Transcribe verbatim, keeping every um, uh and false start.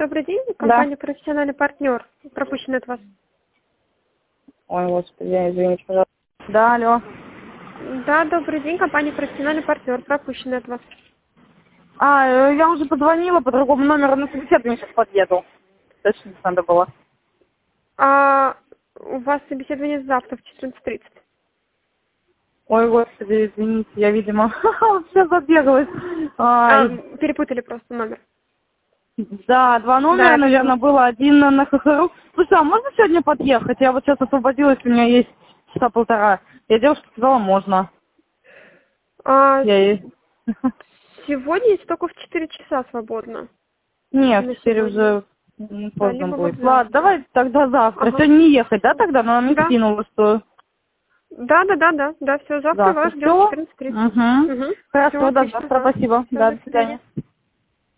добрый день. Да. Компания «Профессиональный партнер». Пропущена от вас. Ой, господи, я извините, пожалуйста. Да, алло. Да, добрый день. Компания «Профессиональный партнер». Пропущена от вас. А, э, я уже позвонила по другому номеру на собеседование, сейчас подъеду. Точно надо было. А у вас собеседование завтра в четырнадцать тридцать. Ой, господи, извините, я, видимо, все забегалась. А, Ай. перепутали просто номер. Да, два номера, Да, наверное, было. Один на ХХРУ. Слушай, а можно сегодня подъехать? Я вот сейчас освободилась, у меня есть часа полтора. Я девушке сказала, можно. А, Я ей... сегодня есть только в четыре часа свободно. Нет, На теперь сегодня. уже м, Да, поздно либо вот будет. завтра. Ладно, давай тогда завтра. Ага. Сегодня не ехать, да, тогда? Но она мне Да. скинула, что Да, да, да, да, да, все, завтра завтра. вас ждем в Все? четырнадцать тридцать. Угу. Угу. Все, Хорошо, до отлично, завтра, да. спасибо. Все, Да, до до свидания. свидания.